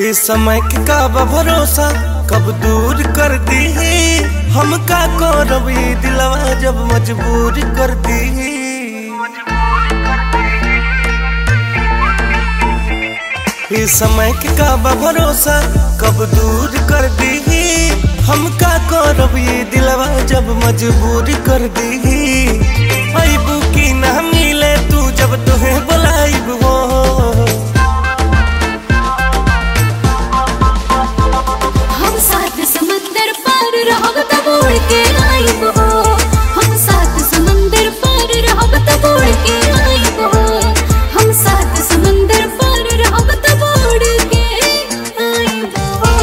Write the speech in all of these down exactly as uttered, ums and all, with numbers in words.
इस समय के का भरोसा कब दूर कर दी हम का करब दिलवा जब मजबूर कर दी। इस समय के का भरोसा कब दूर कर दी हम का करब दिलवा जब मजबूर कर दी। अबू की ना मिले तू जब तुहे बुलाइब हो हम साथ समंदर पार रहब तब उड़ के आइब हो। हम साथ समंदर पार रहब तब उड़ के आइब हो। हम साथ समंदर पार रहब तब उड़ के आइब हो।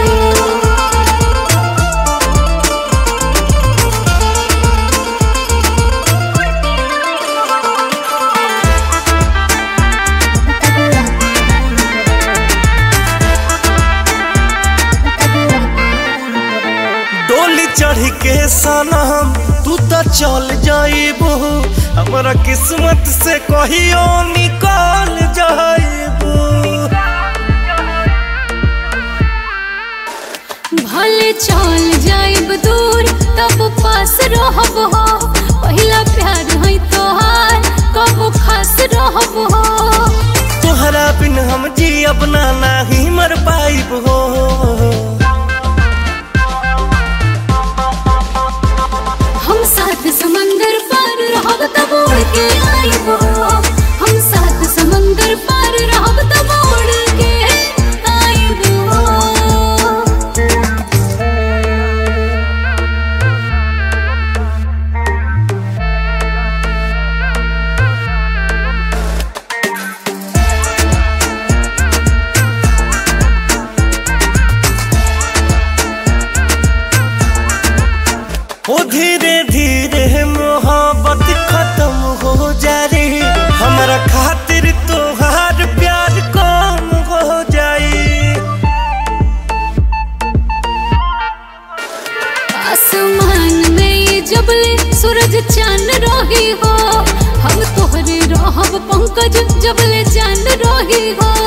डोली चढ़ के सनम तू तो चल जाइबू हमारा किस्मत से कहियो निकल जाइबू। भले चल जाइब दूर तब पास रहब हो। पहिला प्यार है तोहार कब खास रहब हो। तोहरा बिन हम जी अपना नहीं मर पाइब हो। हम साथ समंदर पार रहब तब उड़ के आइब हो। हम साथ समंदर पार रहब तब उड़ के आइब हो। ओ धीरे धीरे मोहब्बत खत्म हो जा रही हमारा खातिर तोहार प्यार कम हो जाई। आसमान में जबले सूरज चांद रही हो। हम तोहरे रहब पंकज जबले जान रही हो।